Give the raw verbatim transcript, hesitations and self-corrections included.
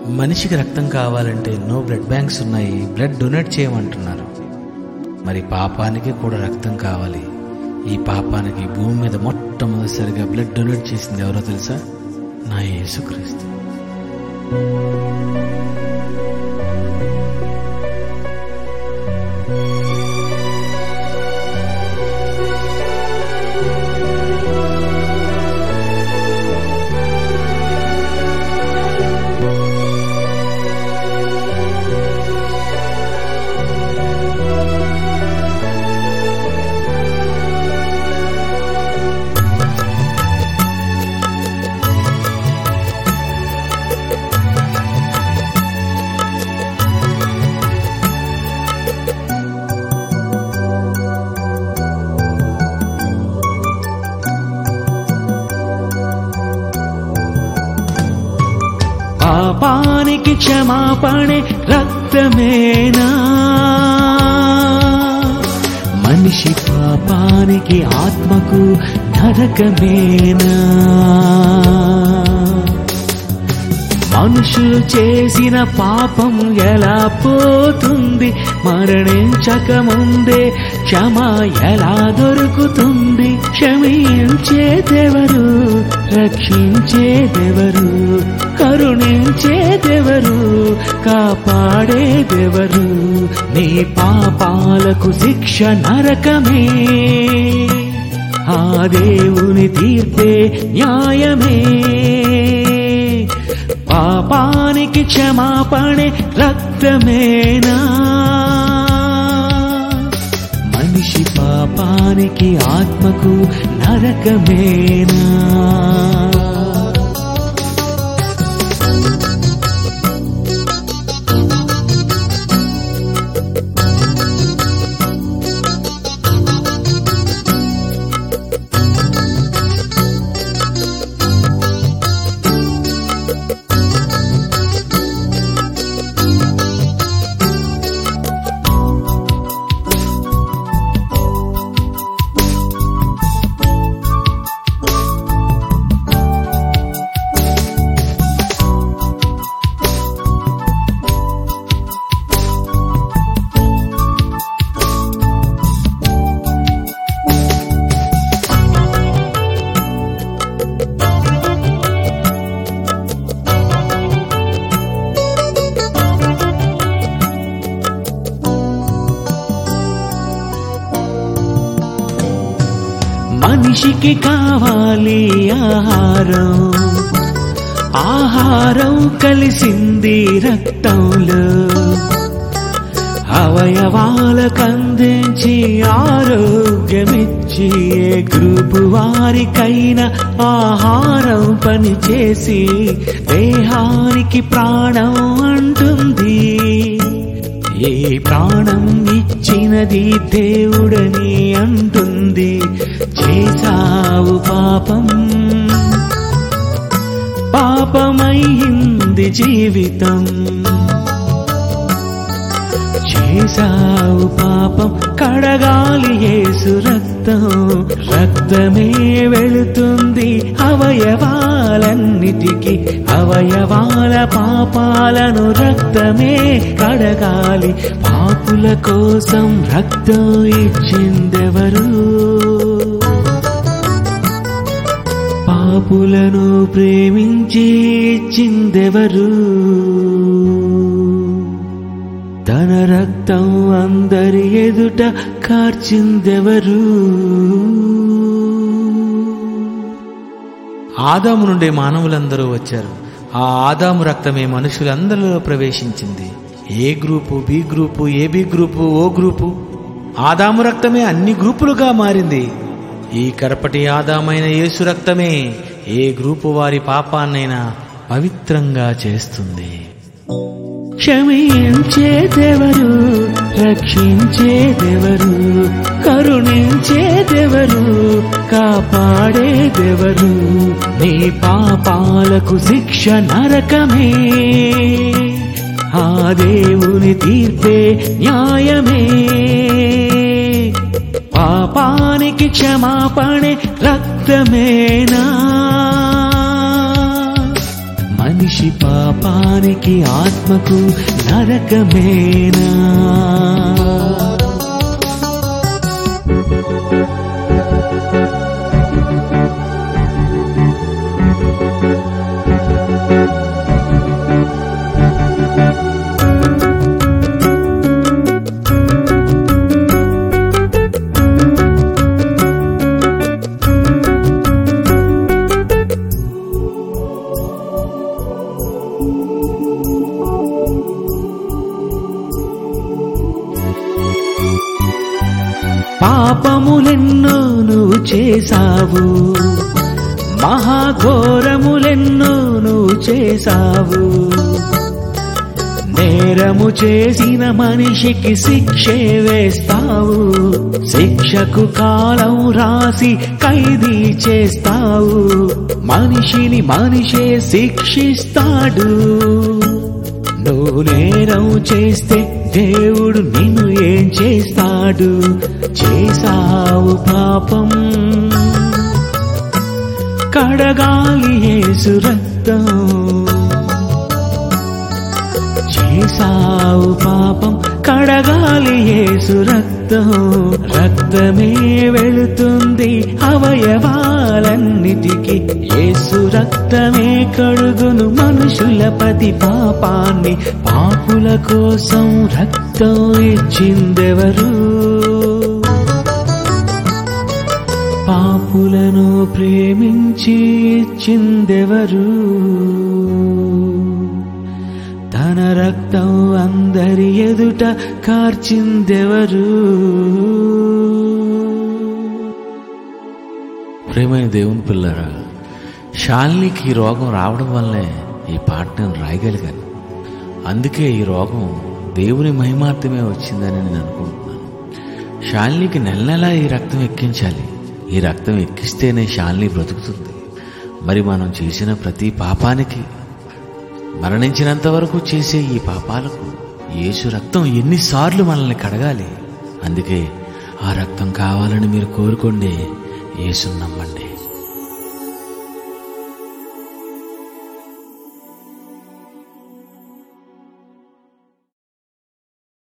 మనిషికి రక్తం కావాలంటే ఎన్నో బ్లడ్ బ్యాంక్స్ ఉన్నాయి, బ్లడ్ డొనేట్ చేయమంటున్నారు. మరి పాపానికి కూడా రక్తం కావాలి. ఈ పాపానికి భూమి మీద మొట్టమొదటిసారిగా బ్లడ్ డొనేట్ చేసింది ఎవరో తెలుసా? నా యేసుక్రీస్తు. పాపానికి క్షమాపణే రక్తమేనా? మనిషి పాపానికి ఆత్మకు నరకమేనా? మనుషులు చేసిన పాపం ఎలా పోతుంది? మరణించకముందే క్షమ ఎలా దొరుకుతుంది? క్షమించేదెవరు? రక్షించేదెవరు? కరుణించేదెవరు? కాపాడేదెవరు? నీ పాపాలకు శిక్ష నరకమే, ఆ దేవుని తీర్పే న్యాయమే. పాపానికి క్షమాపణే రక్తమేనా? మనిషి పాపానికి ఆత్మకు నరకమేనా? మనిషికి కావాలి ఆహారం, ఆహారం కలిసింది రక్తంలో. అవయవాలకు అందించి ఆరోగ్యమిచ్చి ఏ గ్రూపు వారికైనా ఆహారం పనిచేసి దేహానికి ప్రాణం అంటుంది. ఏ ప్రాణం ఇచ్చినది దేవుడని అంటుంది. చేసావు పాపం, పాపమైంది జీవితం. చేసావు పాపం, కడగాలి యేసు రక్తం. రక్తమే వెళుతుంది అవయవాలన్నిటికీ. అవయవాల పాపాలను రక్తమే కడగాలి. పాపుల కోసం రక్తం ఇచ్చిందెవరు? పాపులను ప్రేమించి ఇచ్చిందెవరు? తన రక్తం అందరి ఎదుట కార్చిందెవరు? ఆదాము నుండి మానవులందరూ వచ్చారు. ఆ ఆదాము రక్తమే మనుషులందరిలో ప్రవేశించింది. A group, B group, AB group, O group. ఆదాము రక్తమే అన్ని గ్రూపులుగా మారింది. ఈ కడపటి ఆదామైన యేసు రక్తమే ఏ గ్రూపు వారి పాపాన్నైనా పవిత్రంగా చేస్తుంది. క్షమించేదెవరు? రక్షించేదెవరు? కరుణించేదెవరు? కాపాడేదెవరు? నీ పాపాలకు శిక్ష నరకమే, ఆ దేవుని తీర్పే న్యాయమే. పాపానికి క్షమాపణే రక్తమేనా? మనిషి పాపానికి ఆత్మకు నరకమేనా? పాపములెన్నో నువ్వు చేశావు, మహాఘోరములెన్నో నువ్వు చేశావు. నేరము చేసిన మనిషికి శిక్షే వేస్తావు, శిక్షకు కాలం రాసి ఖైదీ చేస్తావు. మనిషిని మనిషే శిక్షిస్తాడు. నువ్వు నేరం చేస్తే దేవుడు నిన్ను ఏం చేస్తాడు? చేసావు పాపం, కడగాలి యేసు రక్తం. చేసావు పాపం, కడగాలి యేసు రక్తం. రక్తమే వెళుతుంది అవయవాలన్నిటికీ, యేసు రక్తమే కడుగును మనుషుల ప్రతి పాపాన్ని. పాపుల కోసం రక్తం ఇచ్చిందెవరు? పాపులను ప్రేమించి ఇచ్చిందెవరు? తన రక్తం అందరి ఎదుట కార్చిందెవరు? ప్రేమైన దేవుని పిల్లరా, శాలినికి ఈ రోగం రావడం వల్లే ఈ పాట నేను రాయగలిగాను. అందుకే ఈ రోగం దేవుని మహిమార్థమే వచ్చిందని నేను అనుకుంటున్నాను. శాలినికి నెల నెలా ఈ రక్తం ఎక్కించాలి. ఈ రక్తం ఎక్కిస్తేనే శాలిని బ్రతుకుతుంది. మరి మనం చేసిన ప్రతి పాపానికి, మరణించినంత వరకు చేసే ఈ పాపాలకు యేసు రక్తం ఎన్నిసార్లు మనల్ని కడగాలి. అందుకే ఆ రక్తం కావాలని మీరు కోరుకోండి, యేసుని నమ్మండి.